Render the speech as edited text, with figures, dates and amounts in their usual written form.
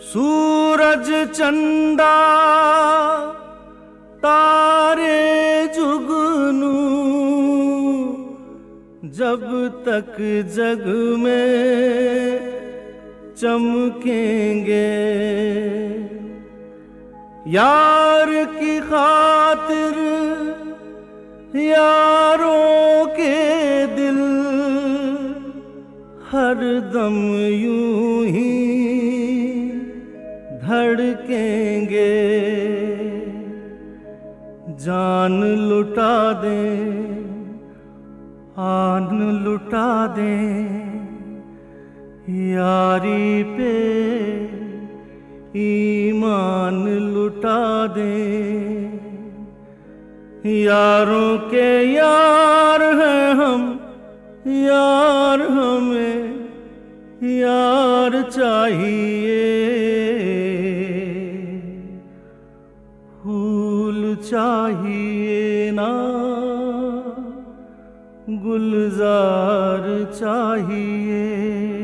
सूरज चंदा तारे जुगनू जब तक जग में चमकेंगे, यार की खातिर यारों के दिल हर दम यूं ही धड़केंगे। जान लुटा दें आन लुटा दें, यारी पे ईमान लुटा दें। यारों के यार हैं हम, यार हमें यार चाहिए। फूल चाहिए ना गुलजार चाहिए।